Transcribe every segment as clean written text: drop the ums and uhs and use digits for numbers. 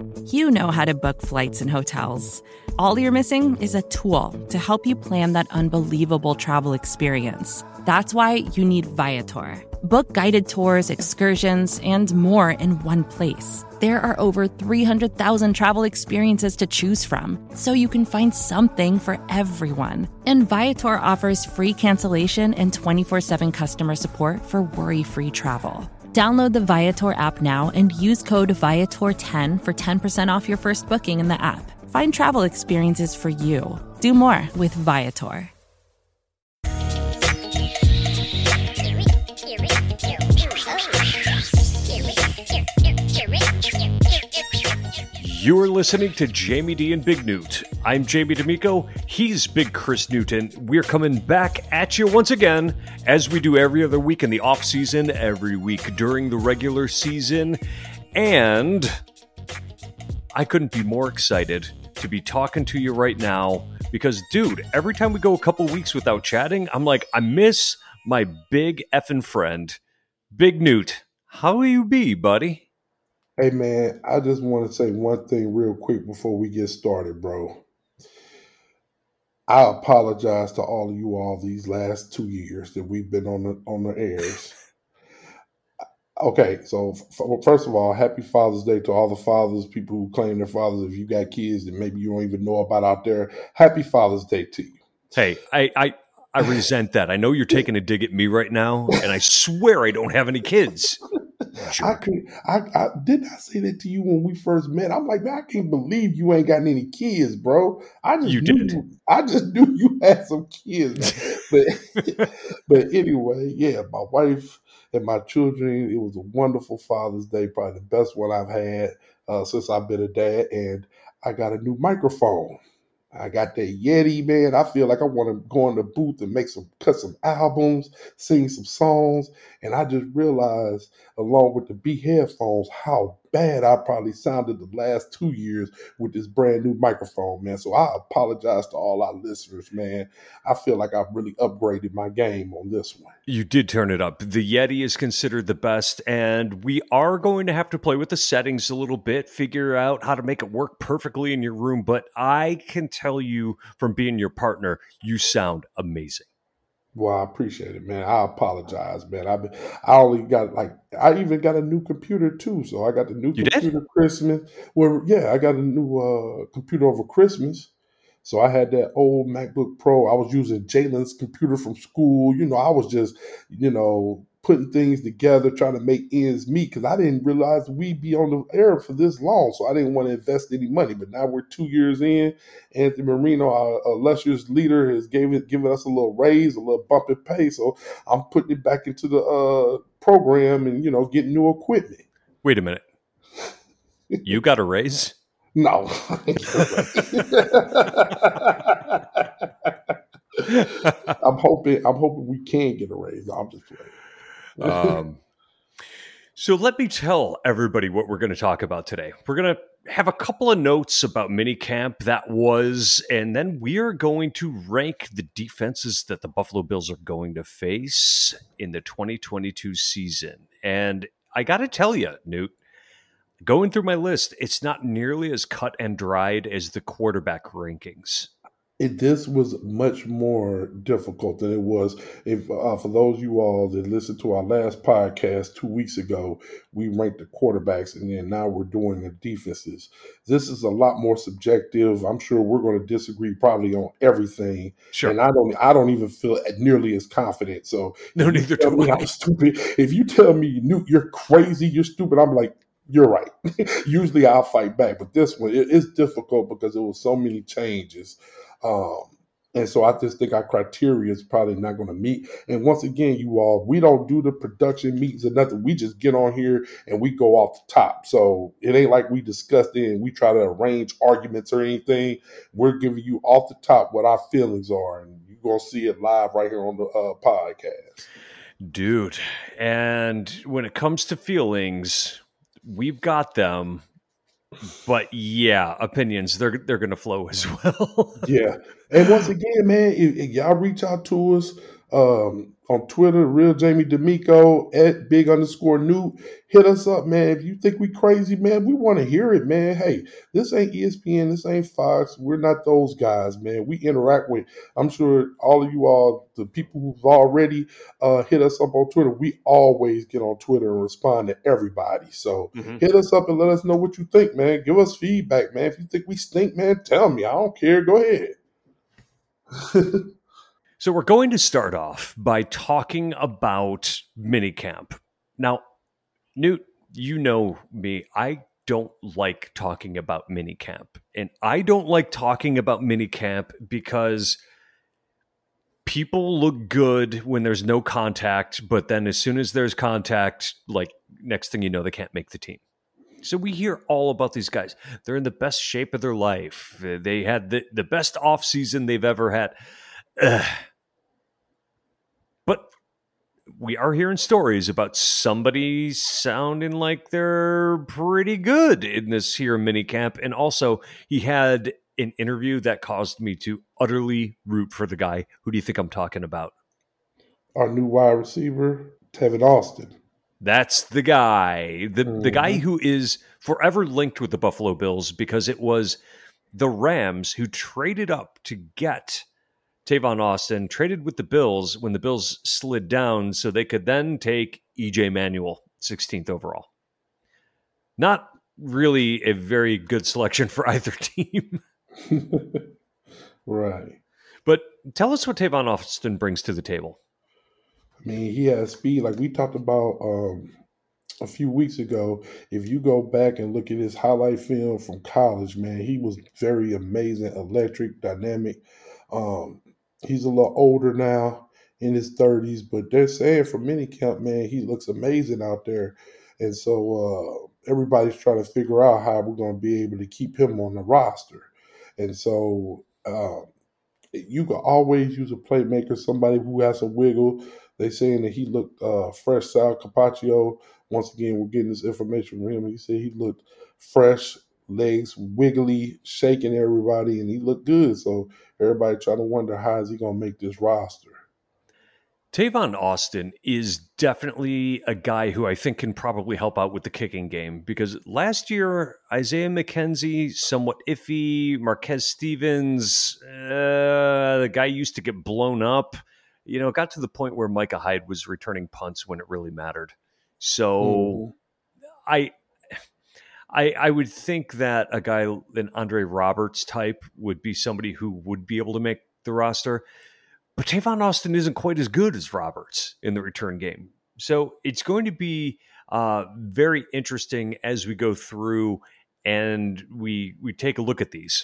You know how to book flights and hotels. All you're missing is a tool to help you plan that unbelievable travel experience. That's why you need Viator. Book guided tours, excursions, and more in one place. There are over 300,000 travel experiences to choose from, so you can find something for everyone. And Viator offers free cancellation and 24/7 customer support for worry-free travel. Download the Viator app now and use code Viator10 for 10% off your first booking in the app. Find travel experiences for you. Do more with Viator. You're listening to Jamie D and Big Newt. I'm Jamie D'Amico. He's Big Chris Newton. We're coming back at you once again, as we do every other week in the off season, every week during the regular season. And I couldn't be more excited to be talking to you right now because, dude, every time we go a couple weeks without chatting, I'm like, I miss my big effing friend, Big Newt. How you be, buddy? Hey, man, I just want to say one thing real quick before we get started, bro. I apologize to all of you all these last 2 years that we've been on the airs. Okay, so first of all, happy Father's Day to all the fathers, people who claim their fathers. If you got kids that maybe you don't even know about out there, happy Father's Day to you. Hey, I resent that. I know you're taking a dig at me right now, and I swear I don't have any kids. I did not say that to you when we first met. I'm like, man, I can't believe you ain't got any kids, bro. I just knew you had some kids. But anyway, yeah, my wife and my children, it was a wonderful Father's Day, probably the best one I've had since I've been a dad. And I got a new microphone. I got that Yeti, man. I feel like I want to go in the booth and cut some albums, sing some songs. And I just realized, along with the B headphones, how bad I probably sounded the last 2 years with this brand new microphone, man. So I apologize to all our listeners, man. I feel like I've really upgraded my game on this one. You did turn it up. The Yeti is considered the best, and we are going to have to play with the settings a little bit, figure out how to make it work perfectly in your room. But I can tell you from being your partner, you sound amazing. Well, I appreciate it, man. I apologize, man. I even got a new computer too. So I got the new computer Christmas. Well, yeah, I got a new computer over Christmas. So I had that old MacBook Pro. I was using Jalen's computer from school. I was just, putting things together, trying to make ends meet because I didn't realize we'd be on the air for this long. So I didn't want to invest any money. But now we're 2 years in. Anthony Marino, our illustrious leader, has given us a little raise, a little bump in pay. So I'm putting it back into the program and, getting new equipment. Wait a minute. You got a raise? No. I'm hoping we can get a raise. I'm just playing. So let me tell everybody what we're going to talk about today. We're going to have a couple of notes about minicamp that was, and then we are going to rank the defenses that the Buffalo Bills are going to face in the 2022 season. And I got to tell you, Newt, going through my list, it's not nearly as cut and dried as the quarterback rankings. This was much more difficult than it was. For those of you all that listened to our last podcast 2 weeks ago, we ranked the quarterbacks, and then now we're doing the defenses. This is a lot more subjective. I'm sure we're going to disagree probably on everything. Sure. And I don't even feel nearly as confident. So no, neither do I. I'm stupid. If you tell me, Newt, you're crazy, you're stupid, I'm like, you're right. Usually I'll fight back, but this one it is difficult because there was so many changes. And so I just think our criteria is probably not going to meet. And once again, you all, we don't do the production meetings or nothing. We just get on here and we go off the top. So it ain't like we discussed it and we try to arrange arguments or anything. We're giving you off the top what our feelings are. And you're going to see it live right here on the podcast. Dude, and when it comes to feelings, we've got them. But yeah, opinions, they're going to flow as well. Yeah. And once again, man, if y'all reach out to us on on Twitter, Real Jamie D'Amico, at @big_Newt. Hit us up, man. If you think we crazy, man, we want to hear it, man. Hey, this ain't ESPN, this ain't Fox. We're not those guys, man. We interact with, I'm sure all of you all, the people who've already hit us up on Twitter, we always get on Twitter and respond to everybody. So hit us up and let us know what you think, man. Give us feedback, man. If you think we stink, man, tell me. I don't care. Go ahead. So we're going to start off by talking about minicamp. Now, Newt, you know me. I don't like talking about minicamp. And I don't like talking about minicamp because people look good when there's no contact, but then as soon as there's contact, like next thing you know, they can't make the team. So we hear all about these guys. They're in the best shape of their life. They had the best offseason they've ever had. But we are hearing stories about somebody sounding like they're pretty good in this here minicamp. And also, he had an interview that caused me to utterly root for the guy. Who do you think I'm talking about? Our new wide receiver, Tevin Austin. That's the guy. The guy who is forever linked with the Buffalo Bills because it was the Rams who traded up to get Tavon Austin, traded with the Bills when the Bills slid down so they could then take E.J. Manuel, 16th overall. Not really a very good selection for either team. Right. But tell us what Tavon Austin brings to the table. I mean, he has speed. Like we talked about a few weeks ago, if you go back and look at his highlight film from college, man, he was very amazing, electric, dynamic. He's a little older now, in his 30s, but they're saying for minicamp, man, he looks amazing out there. And so everybody's trying to figure out how we're going to be able to keep him on the roster. And so you can always use a playmaker, somebody who has a wiggle. They saying that he looked fresh. Sal Capaccio, once again, we're getting this information from him. He said he looked fresh, legs wiggly, shaking everybody, and he looked good. So everybody trying to wonder how is he going to make this roster. Tavon Austin is definitely a guy who I think can probably help out with the kicking game because last year, Isaiah McKenzie, somewhat iffy. Marquez Stevens, the guy used to get blown up. You know, it got to the point where Micah Hyde was returning punts when it really mattered. So I would think that a guy, an Andre Roberts type, would be somebody who would be able to make the roster. But Tavon Austin isn't quite as good as Roberts in the return game. So it's going to be very interesting as we go through and we take a look at these.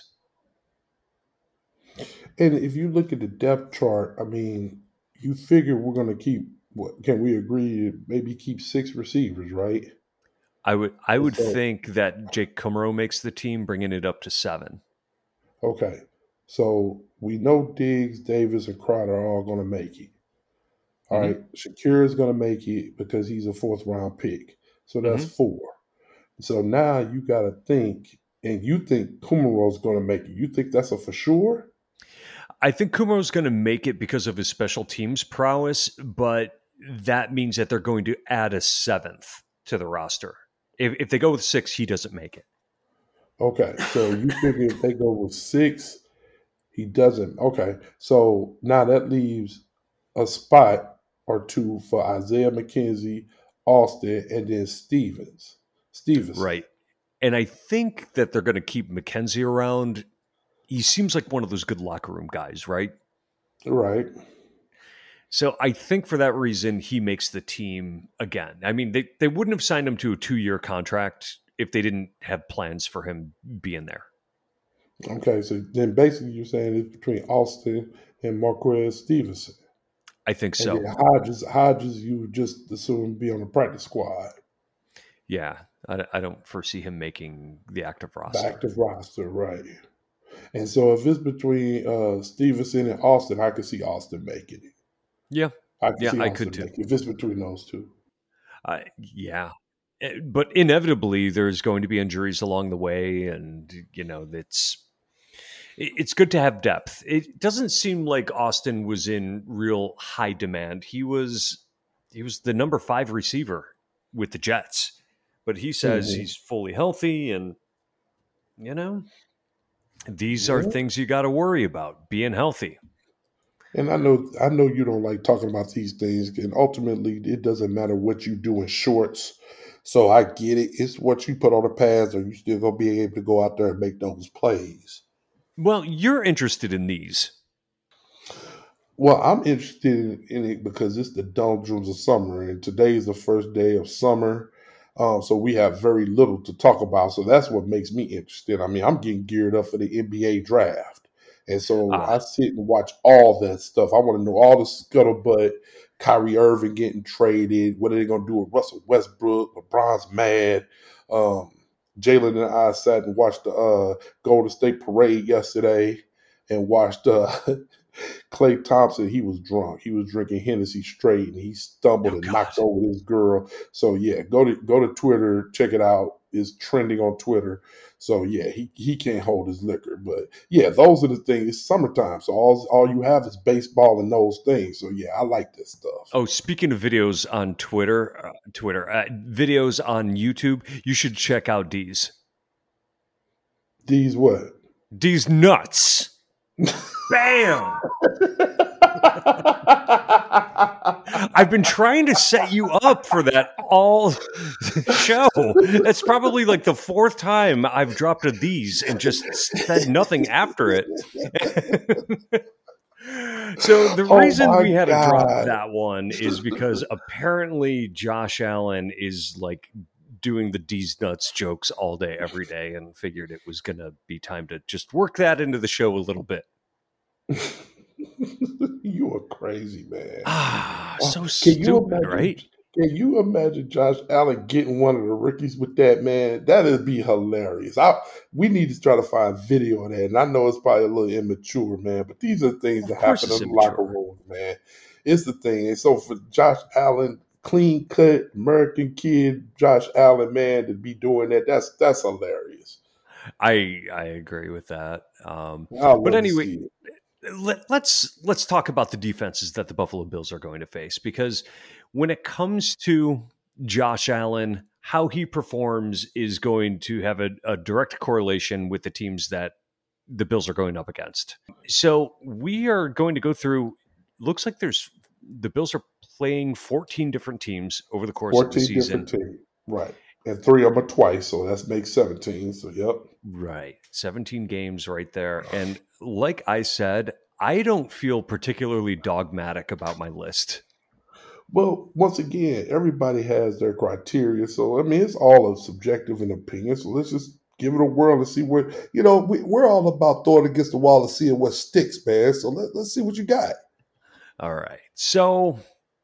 And if you look at the depth chart, I mean, you figure we're going to keep, what can we agree, maybe keep 6 receivers, right? I would think that Jake Kummerow makes the team, bringing it up to 7. Okay. So we know Diggs, Davis, and Crowder are all going to make it. All right. Shakir is going to make it because he's a 4th-round pick. So that's 4. So now you got to think, and you think Kummerow's going to make it. You think that's a for sure? I think Kummerow's going to make it because of his special teams prowess, but that means that they're going to add a 7th to the roster. If they go with 6, he doesn't make it. Okay. So you figure if they go with 6, he doesn't. Okay. So now that leaves a spot or 2 for Isaiah McKenzie, Austin, and then Stevens. Right. And I think that they're going to keep McKenzie around. He seems like one of those good locker room guys, right? Right. So I think for that reason, he makes the team again. I mean, they wouldn't have signed him to a 2-year contract if they didn't have plans for him being there. Okay, so then basically you're saying it's between Austin and Marquez Stevenson. I think so. And then Hodges, you would just assume be on the practice squad. Yeah, I don't foresee him making the active roster. The active roster, right. And so if it's between Stevenson and Austin, I could see Austin making it. Yeah. I could too. If it's between those two. Yeah. But inevitably, there's going to be injuries along the way. And, you know, It's good to have depth. It doesn't seem like Austin was in real high demand. He was the number 5 receiver with the Jets, but he says he's fully healthy, and these are things you got to worry about, being healthy. And I know you don't like talking about these things, and ultimately it doesn't matter what you do in shorts. So I get it. It's what you put on the pads, or you still gonna be able to go out there and make those plays. Well, you're interested in these. Well, I'm interested in it because it's the doldrums of summer, and today is the first day of summer. So we have very little to talk about. So that's what makes me interested. I mean, I'm getting geared up for the NBA draft. And so I sit and watch all that stuff. I want to know all the scuttlebutt, Kyrie Irving getting traded. What are they going to do with Russell Westbrook? LeBron's mad. Jalen and I sat and watched the Golden State parade yesterday and watched Klay Thompson. He was drunk. He was drinking Hennessy straight, and he stumbled and knocked over this girl. So yeah, go to Twitter, check it out. It's trending on Twitter. So yeah, he can't hold his liquor. But yeah, those are the things. It's summertime, so all you have is baseball and those things. So yeah, I like this stuff. Oh, speaking of videos on Twitter, videos on YouTube, you should check out D's. D's what? D's nuts. Bam! I've been trying to set you up for that all show. That's probably like the 4th time I've dropped a these and just said nothing after it. So the reason we had to drop that one is because apparently Josh Allen is like doing the D's nuts jokes all day, every day, and figured it was going to be time to just work that into the show a little bit. You are crazy, man. So stupid, right? Can you imagine Josh Allen getting one of the rookies with that, man? That'd be hilarious. We need to try to find video of that. And I know it's probably a little immature, man, but these are things that happen in the locker room, man. It's the thing. And so for Josh Allen, clean cut American kid, Josh Allen, man, to be doing that, that's hilarious. I agree with that. But anyway, let's talk about the defenses that the Buffalo Bills are going to face, because when it comes to Josh Allen, how he performs is going to have a direct correlation with the teams that the Bills are going up against. So we are going to go through, looks like the Bills are playing 14 different teams over the course of the season. 14 different teams, right. And 3 of them are twice, so that makes 17. So, yep. Right. 17 games right there. And like I said, I don't feel particularly dogmatic about my list. Well, once again, everybody has their criteria. So, I mean, it's all a subjective and opinion. So let's just give it a whirl and see where, we're all about throwing against the wall and seeing what sticks, man. So let's see what you got. All right. So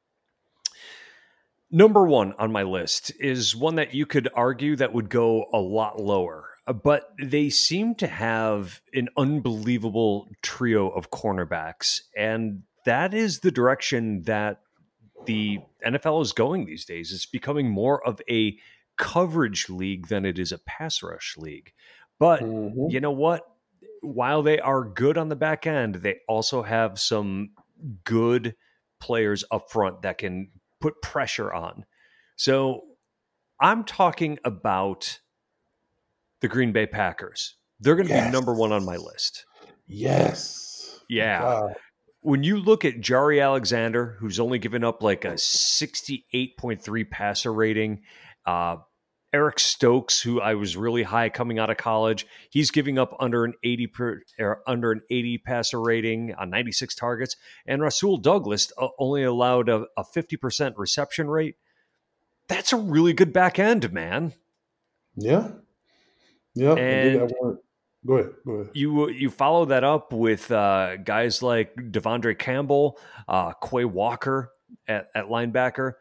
number 1 on my list is one that you could argue that would go a lot lower, but they seem to have an unbelievable trio of cornerbacks, and that is the direction that the NFL is going these days. It's becoming more of a coverage league than it is a pass rush league. But you know what? While they are good on the back end, they also have some good players up front that can put pressure on. So I'm talking about the Green Bay Packers. They're going to be number 1 on my list. Yes. Yeah. God. When you look at Jari Alexander, who's only given up like a 68.3 passer rating, Eric Stokes, who I was really high coming out of college, he's giving up under an 80 passer rating on 96 targets, and Rasul Douglas only allowed a 50% reception rate. That's a really good back end, man. Yeah. Yeah. And Go ahead. You follow that up with guys like Devondre Campbell, Quay Walker at linebacker,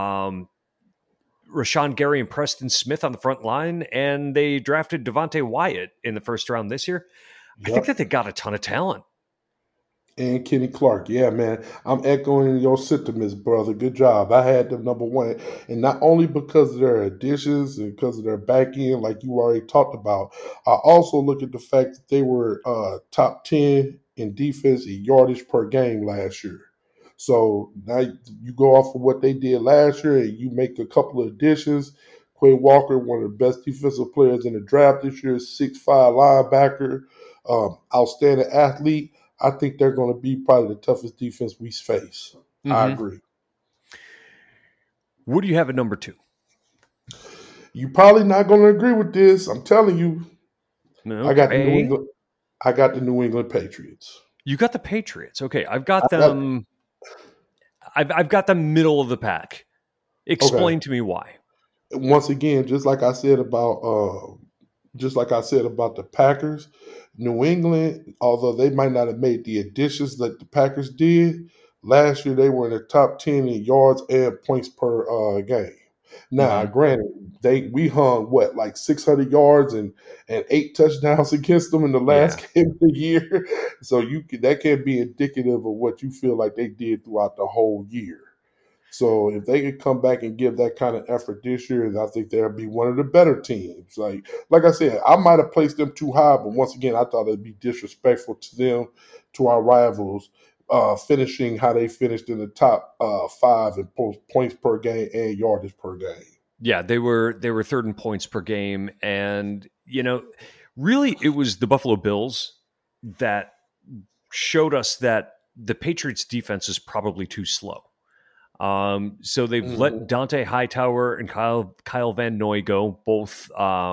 Rashawn Gary and Preston Smith on the front line, and they drafted Devontae Wyatt in the first round this year. Yep. I think that they got a ton of talent. And Kenny Clark. Yeah, man. I'm echoing your sentiments, brother. Good job. I had them number one. And not only because of their additions and because of their back end, like you already talked about, I also look at the fact that they were top 10 in defense and yardage per game last year. So now you go off of what they did last year and you make a couple of additions. Quay Walker, one of the best defensive players in the draft this year, 6'5" linebacker, outstanding athlete. I think they're going to be probably the toughest defense we face. Mm-hmm. I agree. What do you have at number 2? You're probably not going to agree with this. I'm telling you. Okay. I got the New England Patriots. You got the Patriots. Okay, I've got them. I've got them middle of the pack. Explain to me why. Once again, just like I said about the Packers, New England, although they might not have made the additions that the Packers did, last year they were in the top 10 in yards and points per game. Now, granted, we hung like 600 yards and 8 touchdowns against them in the last game of the year. So that can be indicative of what you feel like they did throughout the whole year. So if they could come back and give that kind of effort this year, I think they'll be one of the better teams. Like I said, I might have placed them too high, but once again, I thought it'd be disrespectful to them, to our rivals, finishing how they finished in the top 5 in points per game and yardage per game. Yeah, they were third in points per game, and really, it was the Buffalo Bills that showed us that the Patriots' defense is probably too slow. So they've let Dante Hightower and Kyle Van Noy go, both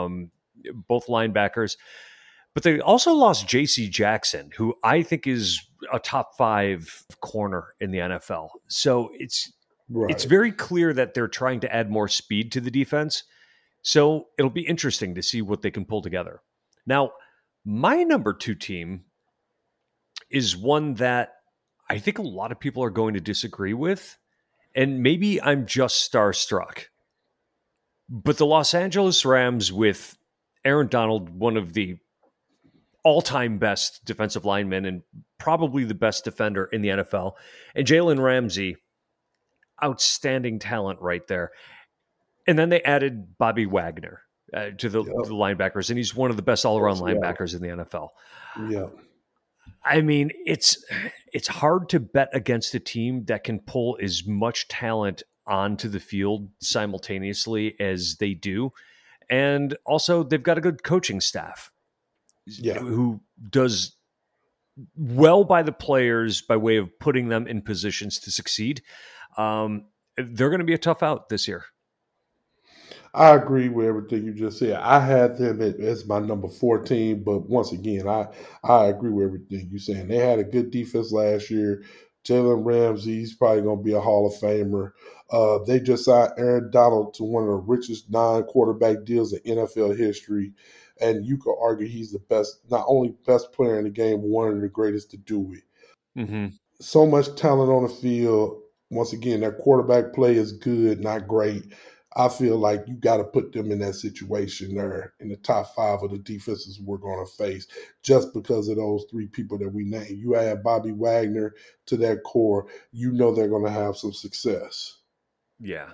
linebackers, but they also lost J.C. Jackson, who I think is a top 5 corner in the NFL. So it's very clear that they're trying to add more speed to the defense. So it'll be interesting to see what they can pull together. Now, my number 2 team is one that I think a lot of people are going to disagree with. And maybe I'm just starstruck, but the Los Angeles Rams with Aaron Donald, one of the all-time best defensive linemen and probably the best defender in the NFL, and Jalen Ramsey, outstanding talent right there. And then they added Bobby Wagner to the linebackers, and he's one of the best all-around linebackers in the NFL. Yeah. I mean, it's hard to bet against a team that can pull as much talent onto the field simultaneously as they do. And also, they've got a good coaching staff who does well by the players by way of putting them in positions to succeed. They're going to be a tough out this year. I agree with everything you just said. I had them as my number 14, but once again, I agree with everything you're saying. They had a good defense last year. Jalen Ramsey, he's probably going to be a Hall of Famer. They just signed Aaron Donald to one of the richest non-quarterback deals in NFL history. And you could argue he's the best, not only best player in the game, but one of the greatest to do it. Mm-hmm. So much talent on the field. Once again, their quarterback play is good, not great. I feel like you got to put them in that situation there in the top 5 of the defenses we're going to face just because of those 3 people that we named. You add Bobby Wagner to that core, you know they're going to have some success. Yeah.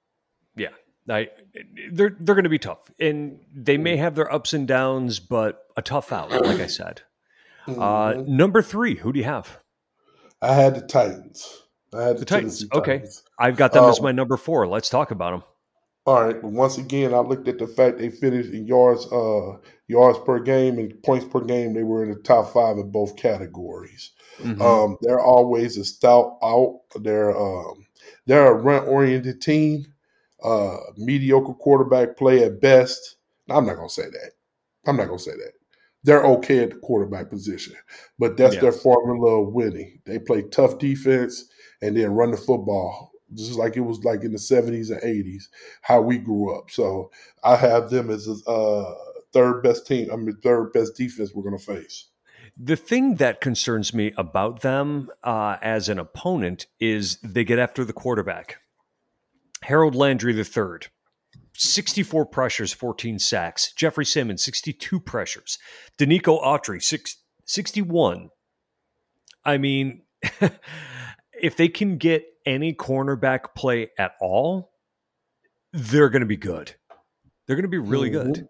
They're going to be tough, and they may have their ups and downs, but a tough out, like I said. Number 3, who do you have? I had the Titans. The Titans. Okay. I've got them as my number 4. Let's talk about them. All right. But once again, I looked at the fact they finished in yards per game and points per game. They were in the top 5 in both categories. Mm-hmm. They're always a stout out. They're a run-oriented team. Mediocre quarterback play at best. I'm not going to say that. They're okay at the quarterback position, but that's their formula of winning. They play tough defense and then run the football, just like it was like in the 70s and 80s, how we grew up. So I have them as a third best defense we're going to face. The thing that concerns me about them as an opponent is they get after the quarterback. Harold Landry III, 64 pressures, 14 sacks. Jeffrey Simmons, 62 pressures. Danico Autry, 61. I mean, if they can get any cornerback play at all, they're going to be good. They're going to be really good.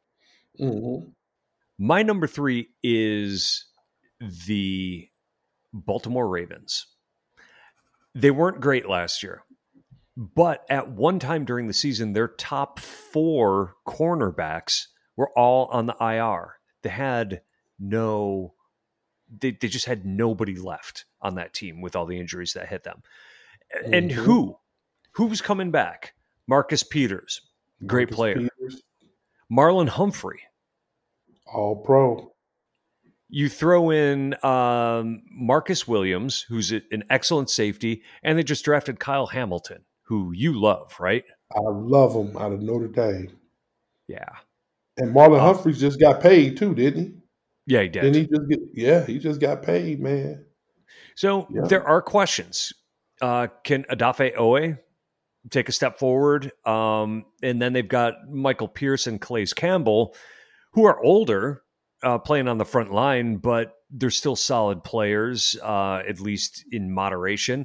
My number 3 is the Baltimore Ravens. They weren't great last year, but at one time during the season, their top 4 cornerbacks were all on the IR. They had they just had nobody left on that team with all the injuries that hit them. And who was coming back? Marcus Peters, great player. Marlon Humphrey, all pro. You throw in Marcus Williams, who's an excellent safety, and they just drafted Kyle Hamilton, who you love, right? I love him out of Notre Dame. Yeah. And Marlon Humphreys just got paid too, didn't he? Yeah, he did. He just got paid, man. So there are questions. Can Odafe Owe take a step forward? And then they've got Michael Pierce and Calais Campbell, who are older, playing on the front line, but they're still solid players, at least in moderation.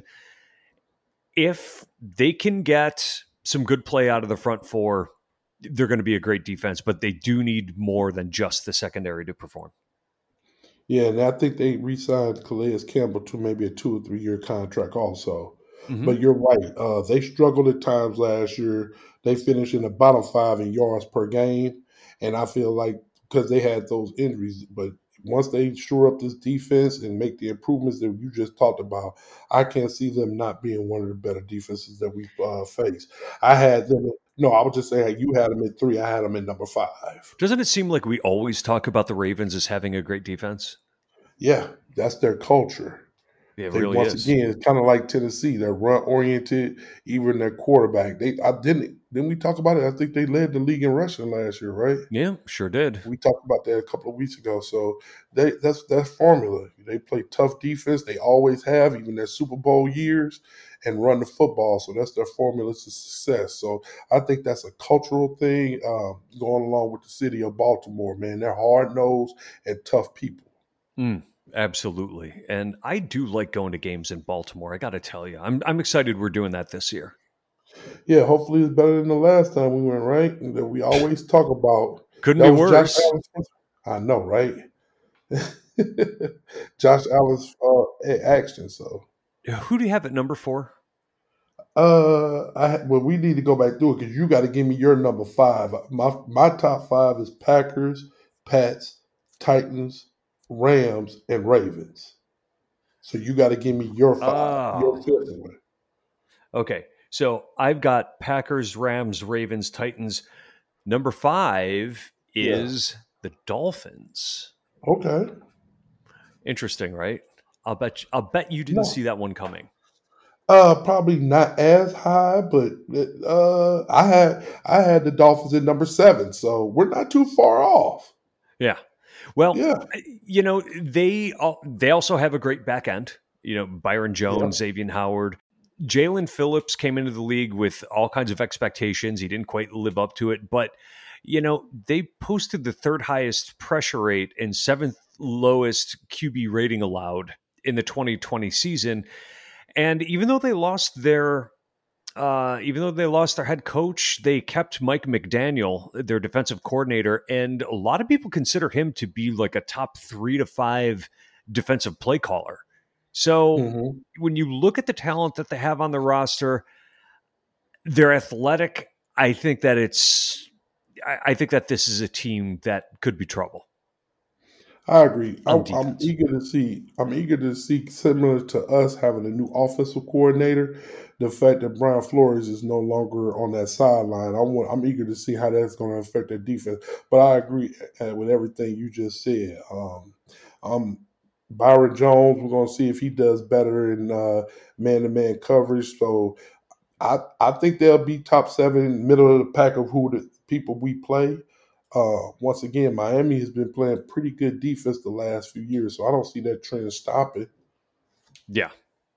If they can get some good play out of the front 4, they're going to be a great defense, but they do need more than just the secondary to perform. Yeah, and I think they re-signed Calais Campbell to maybe a 2 or 3 year contract also. Mm-hmm. But you're right. They struggled at times last year. They finished in the bottom 5 in yards per game. And I feel like because they had those injuries, but once they shore up this defense and make the improvements that you just talked about, I can't see them not being one of the better defenses that we face. I had them. No, I was just saying you had them at 3. I had them at number 5. Doesn't it seem like we always talk about the Ravens as having a great defense? Yeah, that's their culture. Yeah, it really once is. Again, it's kind of like Tennessee. They're run oriented. Even their quarterback. Didn't we talk about it? I think they led the league in rushing last year, right? Yeah, sure did. We talked about that a couple of weeks ago. So that's formula. They play tough defense. They always have, even their Super Bowl years, and run the football. So that's their formula to success. So I think that's a cultural thing going along with the city of Baltimore. Man, they're hard nosed and tough people. Absolutely. And I do like going to games in Baltimore. I got to tell you, I'm excited we're doing that this year. Yeah, hopefully it's better than the last time we went, right? And that we always talk about. Couldn't be worse. I know, right? Josh Allen's action. So, who do you have at number 4? We need to go back through it because you got to give me your number 5. My top 5 is Packers, Pats, Titans, Rams, and Ravens. So you got to give me your 5, your 5th one. Okay, so I've got Packers, Rams, Ravens, Titans. Number 5 is the Dolphins. Okay, interesting, right? I'll bet you didn't see that one coming. Probably not as high, but I had the Dolphins at number 7, so we're not too far off. Yeah. Well, they also have a great back end. Byron Jones, Xavier Howard. Jalen Phillips came into the league with all kinds of expectations. He didn't quite live up to it, but they posted the 3rd highest pressure rate and 7th lowest QB rating allowed in the 2020 season. And even though they lost their head coach, they kept Mike McDaniel, their defensive coordinator, and a lot of people consider him to be like a top 3 to 5 defensive play caller. So when you look at the talent that they have on the roster, they're athletic. I think that this is a team that could be trouble. I agree. I'm eager to see similar to us having a new offensive coordinator. The fact that Brian Flores is no longer on that sideline, I'm eager to see how that's going to affect their defense. But I agree with everything you just said. Byron Jones, we're going to see if he does better in man-to-man coverage. So I think they'll be top 7, middle of the pack of who the people we play. Once again, Miami has been playing pretty good defense the last few years, so I don't see that trend stopping. Yeah.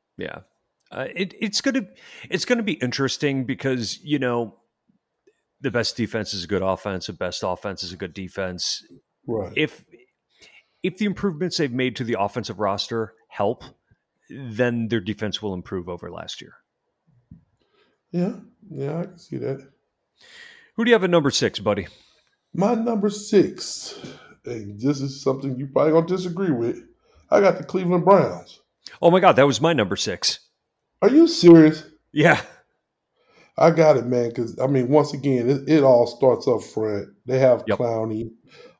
It's gonna be interesting because the best defense is a good offense, the best offense is a good defense. Right. If the improvements they've made to the offensive roster help, then their defense will improve over last year. Yeah, I can see that. Who do you have at number 6, buddy? My number 6, and this is something you probably going to disagree with. I got the Cleveland Browns. Oh, my God, that was my number 6. Are you serious? Yeah. I got it, man, because, I mean, once again, it all starts up front. They have Clowney.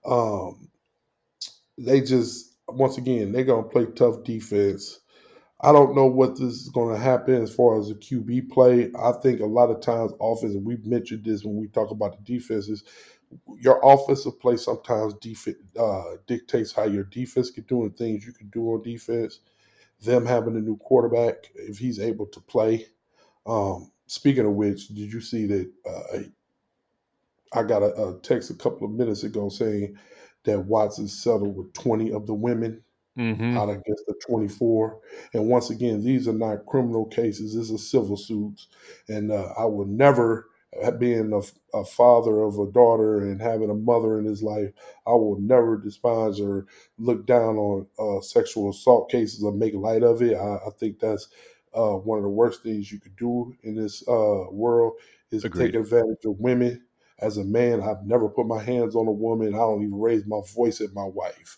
They just, once again, they're going to play tough defense. I don't know what this is going to happen as far as a QB play. I think a lot of times offense, and we've mentioned this when we talk about the defenses, your offensive play sometimes dictates how your defense can do and things you can do on defense. Them having a new quarterback, if he's able to play. Speaking of which, did you see that I got a text a couple of minutes ago saying that Watson settled with 20 of the women out of, I guess, the 24. And once again, these are not criminal cases. These are civil suits. And I would never, being a father of a daughter and having a mother in his life, I will never despise or look down on sexual assault cases or make light of it. I think that's one of the worst things you could do in this world is take advantage of women. As a man, I've never put my hands on a woman. I don't even raise my voice at my wife.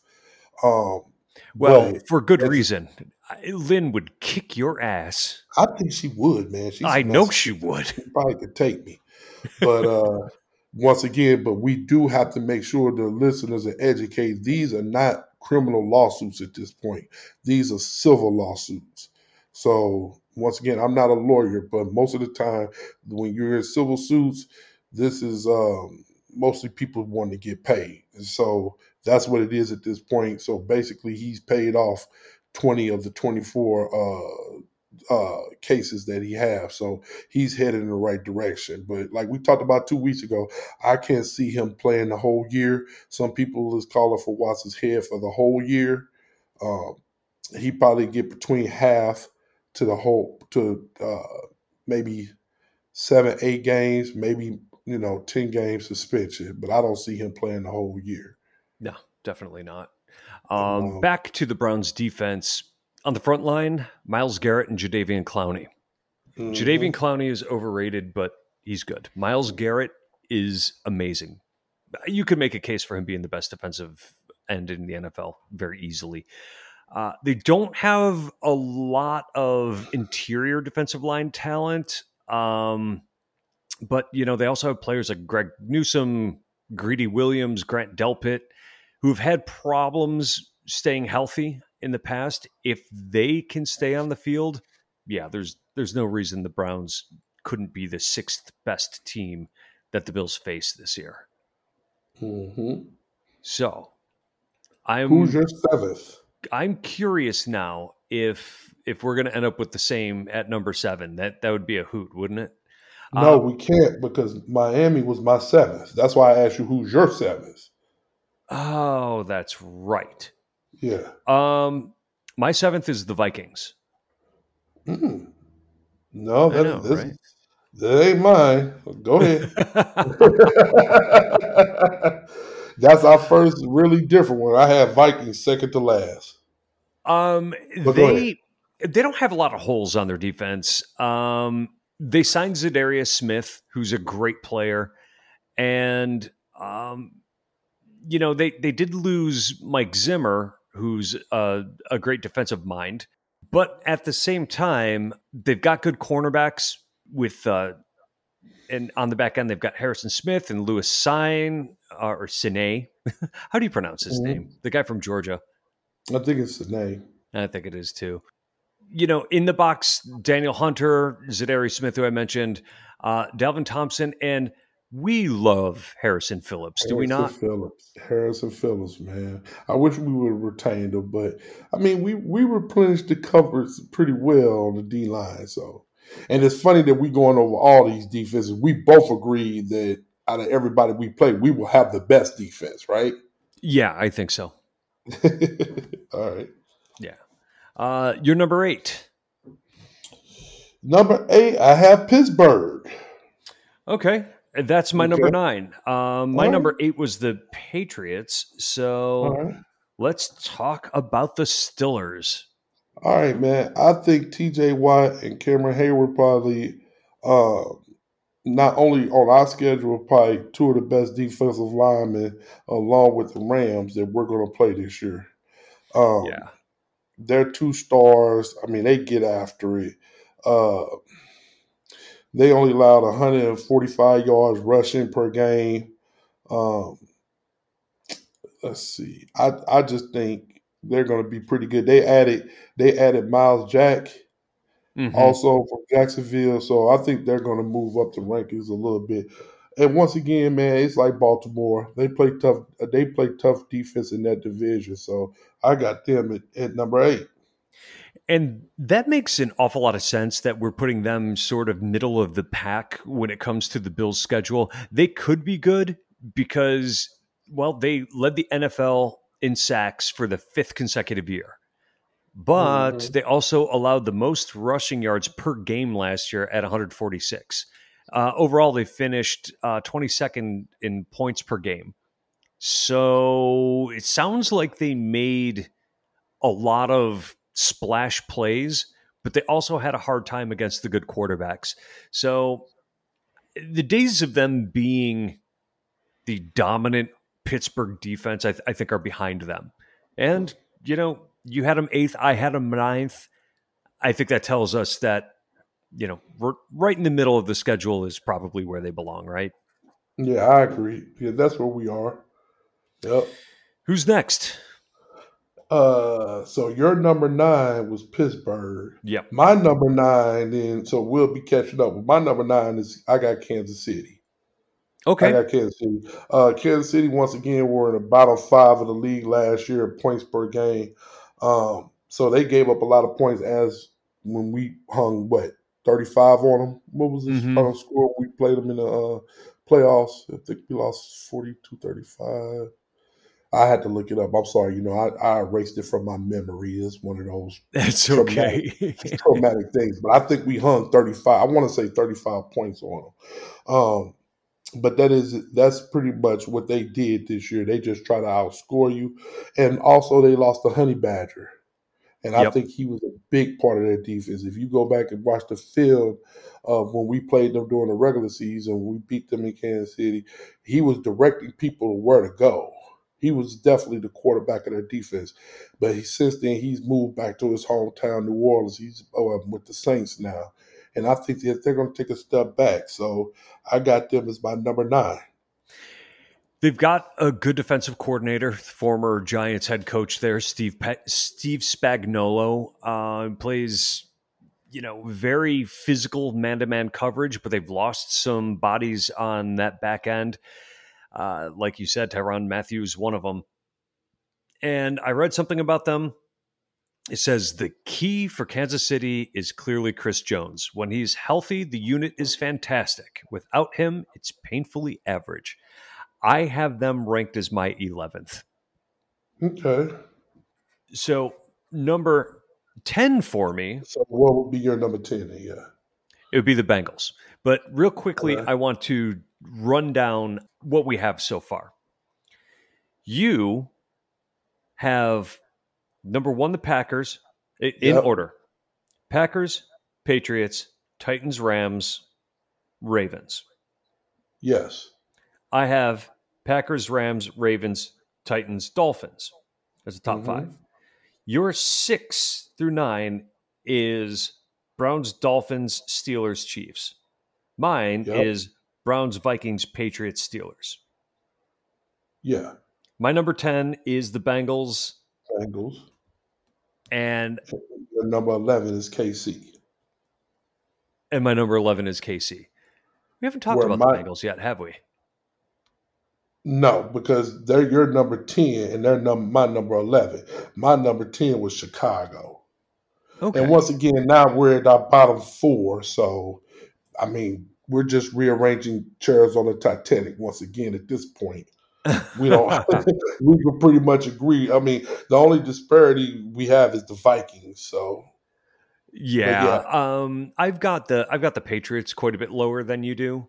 Well, for good reason. Lynn would kick your ass. I think she would, man. I know she would. She probably could take me. But once again, we do have to make sure the listeners are educated. These are not criminal lawsuits at this point. These are civil lawsuits. So once again, I'm not a lawyer, but most of the time when you're in civil suits, this is mostly people wanting to get paid. And so that's what it is at this point. So basically, he's paid off 20 of the 24 cases that he has. So he's headed in the right direction. But like we talked about 2 weeks ago, I can't see him playing the whole year. Some people is calling for Watson's head for the whole year. He probably get between half to maybe 7-8 games, maybe 10 games suspension. But I don't see him playing the whole year. No, definitely not. Back to the Browns defense. On the front line, Myles Garrett and Jadeveon Clowney. Jadeveon Clowney is overrated, but he's good. Myles Garrett is amazing. You could make a case for him being the best defensive end in the NFL very easily. They don't have a lot of interior defensive line talent, but they also have players like Greg Newsome, Greedy Williams, Grant Delpit, who've had problems staying healthy in the past. If they can stay on the field, there's no reason the Browns couldn't be the 6th best team that the Bills face this year. Mm-hmm. So, who's your 7th? I'm curious now if we're going to end up with the same at number 7. That would be a hoot, wouldn't it? No, we can't, because Miami was my 7th. That's why I asked you who's your 7th. Oh, that's right. Yeah. My 7th is the Vikings. No, that ain't mine. Go ahead. That's our first really different one. I have Vikings second to last. They don't have a lot of holes on their defense. They signed Zadarius Smith, who's a great player, and they did lose Mike Zimmer, who's a great defensive mind. But at the same time, they've got good cornerbacks with, and on the back end, they've got Harrison Smith and Lewis Sine. Or Sine. How do you pronounce his name? The guy from Georgia. I think it's Sine. I think it is too. In the box, Daniel Hunter, Zadarius Smith, who I mentioned, Dalvin Thompson, and we love Harrison Phillips. Do we not? Harrison Phillips, man. I wish we would have retained him, but I mean, we replenished the covers pretty well on the D line. So, and it's funny that we going over all these defenses. We both agreed that out of everybody we play, we will have the best defense, right? Yeah, I think so. All right. Yeah. You're number 8. Number 8, I have Pittsburgh. Okay. That's my number 9. My number 8 was the Patriots. So let's talk about the Steelers. All right, man. I think T.J. Watt and Cameron Hayward probably, uh, not only on our schedule, probably two of the best defensive linemen, along with the Rams that we're going to play this year. Yeah. They're two stars. I mean, they get after it. Uh, they only allowed 145 yards rushing per game. Um, let's see. I just think they're going to be pretty good. They added Miles Jack also from Jacksonville, so I think they're going to move up the rankings a little bit. And once again, man, it's like Baltimore. They play tough. They play tough defense in that division. So I got them at number 8. And that makes an awful lot of sense that we're putting them sort of middle of the pack when it comes to the Bills' schedule. They could be good because, well, they led the NFL in sacks for the 5th consecutive year. But they also allowed the most rushing yards per game last year at 146. Overall, they finished 22nd in points per game. So it sounds like they made a lot of splash plays, but they also had a hard time against the good quarterbacks. So the days of them being the dominant Pittsburgh defense, I think, are behind them. And, you had them 8th, I had them 9th. I think that tells us that, we're right in the middle of the schedule is probably where they belong, right? Yeah, I agree. Yeah, that's where we are. Yep. Who's next? So your number 9 was Pittsburgh. Yep. My number 9, then, so we'll be catching up. My number 9 is I got Kansas City. Okay. I got Kansas City. Kansas City, once again, were in the bottom 5 of the league last year, points per game. So they gave up a lot of points as when we hung, 35 on them? What was the final score? We played them in the playoffs. I think we lost 42-35. I had to look it up. I'm sorry. I erased it from my memory. It's one of those That's okay. traumatic things. But I think we hung 35. I want to say 35 points on them. But that's pretty much what they did this year. They just try to outscore you. And also they lost the Honey Badger. And I think he was a big part of their defense. If you go back and watch the film of when we played them during the regular season, we beat them in Kansas City, he was directing people to where to go. He was definitely the quarterback of their defense. But since then, he's moved back to his hometown, New Orleans. He's with the Saints now. And I think that they're going to take a step back. So I got them as my number 9. They've got a good defensive coordinator, former Giants head coach there, Steve Spagnuolo. Plays, very physical man-to-man coverage, but they've lost some bodies on that back end. Like you said, Tyrann Mathieu, one of them. And I read something about them. It says the key for Kansas City is clearly Chris Jones. When he's healthy, the unit is fantastic. Without him, it's painfully average. I have them ranked as my 11th. Okay. So number 10 for me. So what would be your number 10? Yeah. It would be the Bengals. But real quickly, I want to run down what we have so far. You have number 1, the Packers, in order. Packers, Patriots, Titans, Rams, Ravens. Yes. I have Packers, Rams, Ravens, Titans, Dolphins as a top 5. Your 6 through 9 is Browns, Dolphins, Steelers, Chiefs. Mine is Browns, Vikings, Patriots, Steelers. Yeah. My number 10 is the Bengals. And your number 11 is KC. And my number 11 is KC. We haven't talked about the Bengals yet, have we? No, because they're your number 10 and they're my number 11. My number 10 was Chicago. Okay. And once again, now we're at our bottom 4. So, I mean, we're just rearranging chairs on the Titanic once again at this point. We don't. We can pretty much agree. I mean, the only disparity we have is the Vikings. So, yeah. I've got the Patriots quite a bit lower than you do,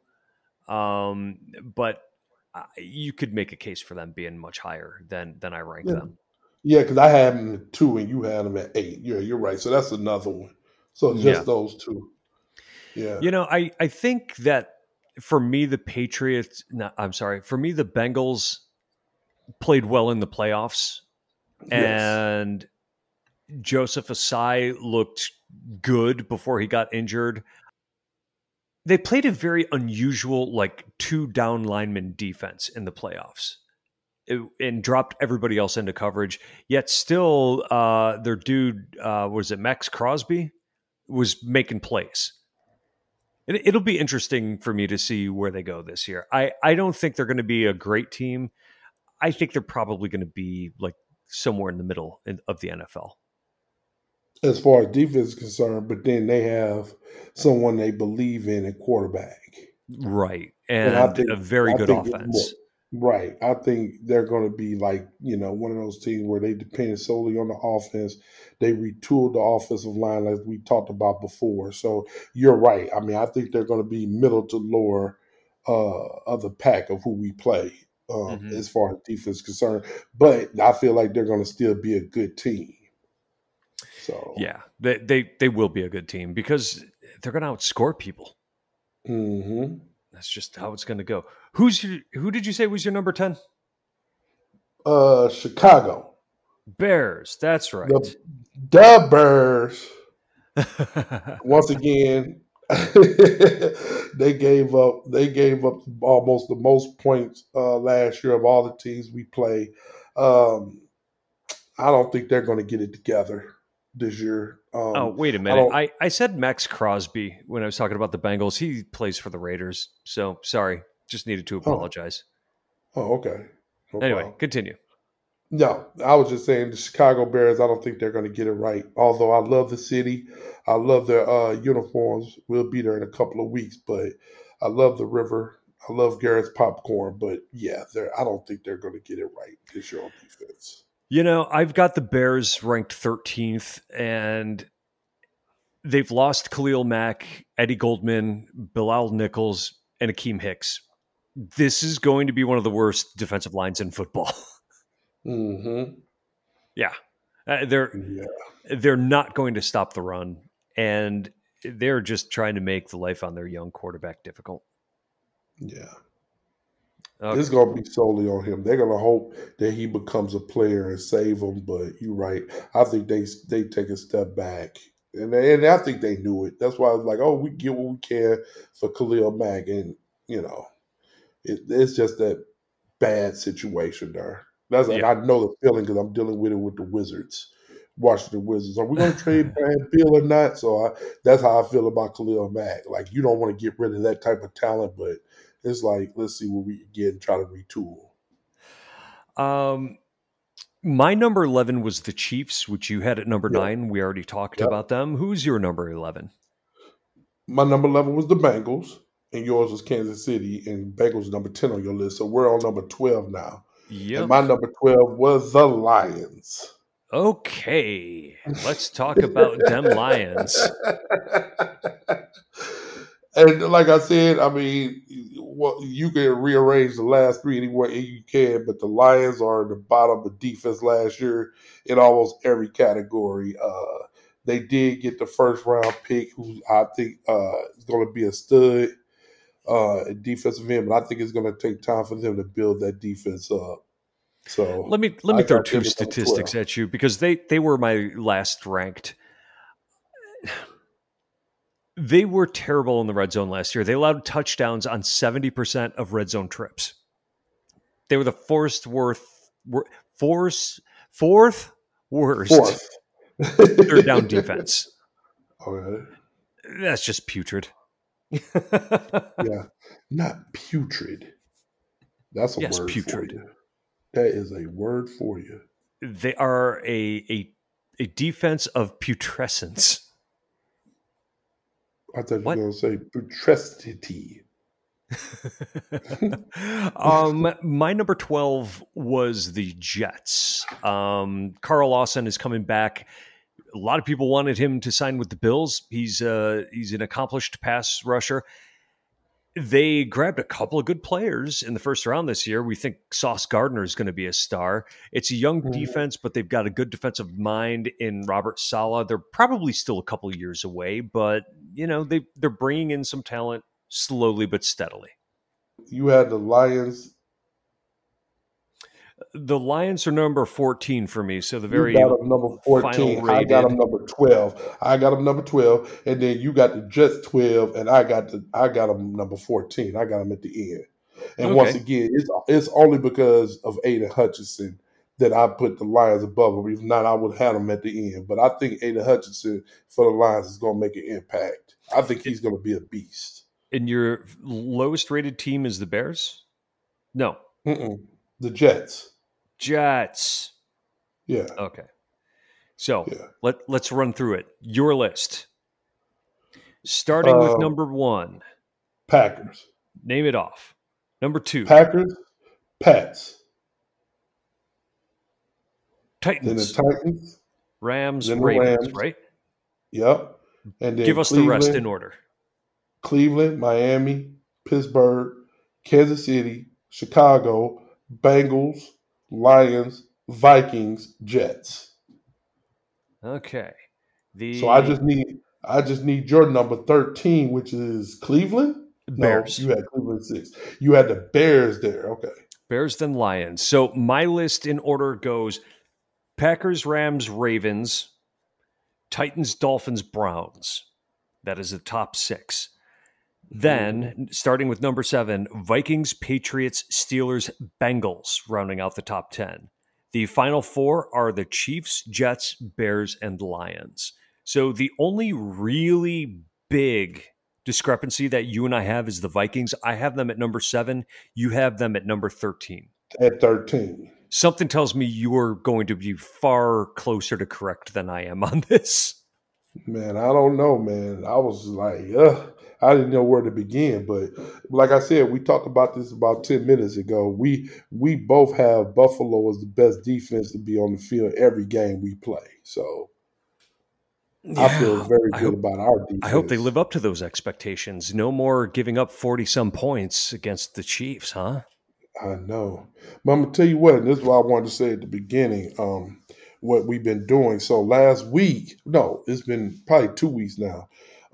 but you could make a case for them being much higher than I rank them. Yeah, because I had them at 2 and you had them at 8. Yeah, you're right. So that's another one. So Yeah. just those two. Yeah. I think that for me, the Patriots, no, I'm sorry, for me, the Bengals played well in the playoffs, Yes. and Joseph Asai looked good before he got injured. They played a very unusual, like 2 down lineman defense in the playoffs. And dropped everybody else into coverage. Yet still, their dude, was it Max Crosby, was making plays. It'll be interesting for me to see where they go this year. I don't think they're going to be a great team. I think they're probably going to be like somewhere in the middle of the NFL. As far as defense is concerned, but then they have someone they believe in at quarterback. Right. And a very good offense. Right. I think they're going to be like, one of those teams where they depend solely on the offense. They retooled the offensive line like we talked about before. So you're right. I mean, I think they're going to be middle to lower of the pack of who we play as far as defense is concerned. But I feel like they're going to still be a good team. So yeah, they will be a good team because they're going to outscore people. Mm-hmm. That's just how it's going to go. Who did you say was your number 10? Chicago Bears. That's right. The Bears. Once again, they gave up almost the most points last year of all the teams we play. I don't think they're going to get it together this year. Wait a minute. I said Max Crosby when I was talking about the Bengals. He plays for the Raiders. So sorry. Just needed to apologize. Okay. No anyway, problem. Continue. No, I was just saying the Chicago Bears, I don't think they're going to get it right. Although I love the city. I love their uniforms. We'll be there in a couple of weeks, but I love the river. I love Garrett's popcorn. But yeah, I don't think they're going to get it right this year on defense. I've got the Bears ranked 13th, and they've lost Khalil Mack, Eddie Goldman, Bilal Nichols, and Akeem Hicks. This is going to be one of the worst defensive lines in football. Mm-hmm. Yeah. They're not going to stop the run, and they're just trying to make the life on their young quarterback difficult. Yeah. Okay. It's going to be solely on him. They're going to hope that he becomes a player and save them, but you're right. I think they take a step back, and I think they knew it. That's why I was like, we get what we can for Khalil Mack, and, it's just that bad situation there. And I know the feeling because I'm dealing with it with the Wizards, Washington Wizards. Are we going to trade Brad Beal or not? So that's how I feel about Khalil Mack. Like, you don't want to get rid of that type of talent, but it's like, let's see what we can get and try to retool. My number 11 was the Chiefs, which you had at number 9. We already talked about them. Who's your number 11? My number 11 was the Bengals, and yours was Kansas City, and Bengals number 10 on your list. So we're on number 12 now. Yep. And my number 12 was the Lions. Okay, let's talk about them Lions. And like I said, I mean, you can rearrange the last 3 any way you can, but the Lions are the bottom of defense last year in almost every category. They did get the first round pick, who I think is going to be a stud at defensive end, but I think it's going to take time for them to build that defense up. So let me throw 2 statistics at you because they were my last ranked. They were terrible in the red zone last year. They allowed touchdowns on 70% of red zone trips. They were the fourth worst third down defense. Okay. That's just putrid. Yeah, not putrid. That's a word putrid. For you. That is a word for you. They are a defense of putrescence. I thought you were going to say putrescity. My number 12 was the Jets. Carl Lawson is coming back. A lot of people wanted him to sign with the Bills. He's an accomplished pass rusher. They grabbed a couple of good players in the first round this year. We think Sauce Gardner is going to be a star. It's a young defense, but they've got a good defensive mind in Robert Saleh. They're probably still a couple of years away, but they're bringing in some talent slowly but steadily. You had the Lions. The Lions are number 14 for me, so the very you got them number 14. I got them number 12. I got them number 12, and then you got the Jets 12, and I got them number 14. I got them at the end. And once again, it's only because of Aiden Hutchinson that I put the Lions above them. If not, I would have them at the end. But I think Aiden Hutchinson for the Lions is going to make an impact. I think he's going to be a beast. And your lowest rated team is the Bears? No. The Jets. Yeah. Okay. So let's run through it. Your list. Starting with number 1. Packers. Name it off. Number 2. Packers. Pats. Titans. Then the Titans. Rams. Ravens, right? Yep. And then give us the rest in order. Cleveland, Miami, Pittsburgh, Kansas City, Chicago, Bengals, Lions, Vikings, Jets. Okay. So I just need your number 13, which is Cleveland? Bears. No, you had Cleveland 6. You had the Bears there. Okay. Bears then Lions. So my list in order goes Packers, Rams, Ravens, Titans, Dolphins, Browns. That is the top 6. Then, starting with number 7, Vikings, Patriots, Steelers, Bengals, rounding out the top 10. The final 4 are the Chiefs, Jets, Bears, and Lions. So the only really big discrepancy that you and I have is the Vikings. I have them at number 7. You have them at number 13. At 13. Something tells me you're going to be far closer to correct than I am on this. Man, I don't know, man. I was like, I didn't know where to begin. But like I said, we talked about this about 10 minutes ago. We both have Buffalo as the best defense to be on the field every game we play. So I feel very good about our defense. I hope they live up to those expectations. No more giving up 40-some points against the Chiefs, huh? I know. But I'm going to tell you what, and this is what I wanted to say at the beginning, what we've been doing. So last week, it's been probably 2 weeks now,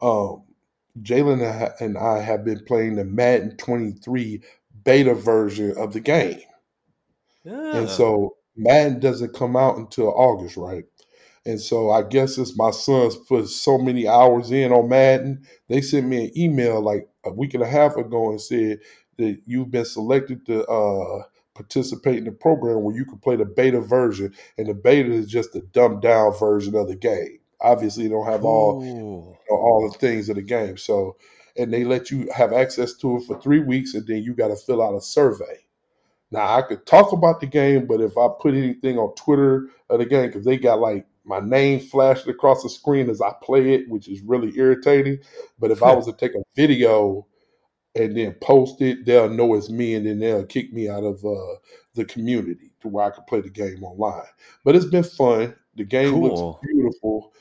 Jalen and I have been playing the Madden 23 beta version of the game. Yeah. And so Madden doesn't come out until August, right? And so I guess since my sons put so many hours in on Madden, they sent me an email like a week and a half ago and said that you've been selected to participate in the program where you can play the beta version. And the beta is just a dumbed down version of the game. Obviously, you don't have all the things of the game. So, and they let you have access to it for 3 weeks, and then you got to fill out a survey. Now, I could talk about the game, but if I put anything on Twitter of the game, because they got like my name flashed across the screen as I play it, which is really irritating. But if I was to take a video and then post it, they'll know it's me, and then they'll kick me out of the community to where I can play the game online. But it's been fun. The game looks beautiful.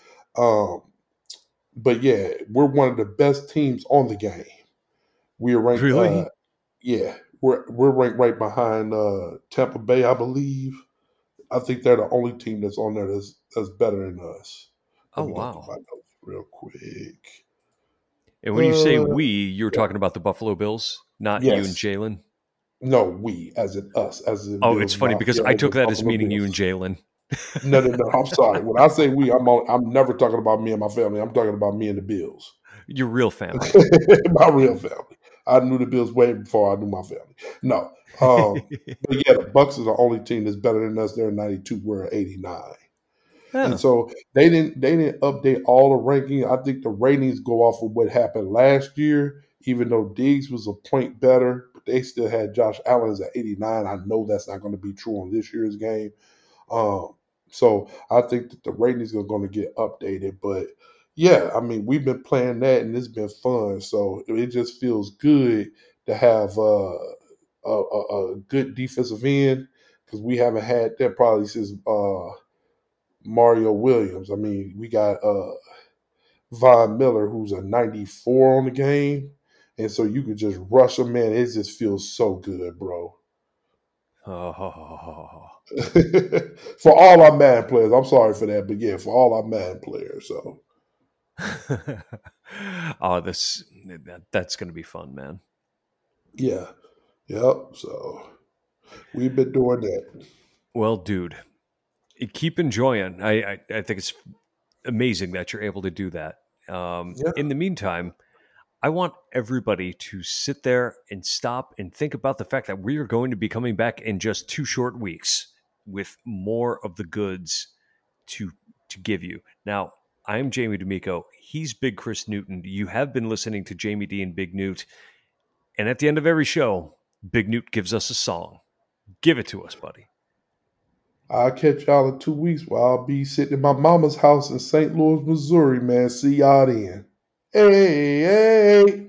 But yeah, we're one of the best teams on the game. We're ranked. Really? We're ranked right behind Tampa Bay, I believe. I think they're the only team that's on there that's better than us. Oh, wow. My notes real quick. And when you say we, you're talking about the Buffalo Bills, not you and Jalen? No, we, as in us. As in Bills, it's funny because I took that as meaning Bills. You and Jalen. No. I'm sorry. When I say we, I'm never talking about me and my family. I'm talking about me and the Bills. Your real family. My real family. I knew the Bills way before I knew my family. No. But yeah, the Bucs is the only team that's better than us. They're 92. We're at 89. Yeah. And so they didn't update all the ranking. I think the ratings go off of what happened last year, even though Diggs was a point better, but they still had Josh Allen's at 89. I know that's not going to be true on this year's game. So I think that the ratings are going to get updated. But yeah, I mean, we've been playing that and it's been fun. So it just feels good to have a good defensive end because we haven't had that probably since Mario Williams. I mean, we got Von Miller, who's a 94 on the game, and so you could just rush them, man. It just feels so good, bro. Oh. For all our Madden players, I'm sorry for that, but yeah, for all our Madden players, so. Oh, that's going to be fun, man. Yeah. Yep. So we've been doing that. Well, dude, keep enjoying. I think it's amazing that you're able to do that. In the meantime, I want everybody to sit there and stop and think about the fact that we are going to be coming back in just 2 short weeks with more of the goods to give you. Now, I am Jamie D'Amico. He's Big Chris Newton. You have been listening to Jamie D and Big Newt. And at the end of every show, Big Newt gives us a song. Give it to us, buddy. I'll catch y'all in 2 weeks where I'll be sitting in my mama's house in St. Louis, Missouri, man. See y'all then. Hey, hey.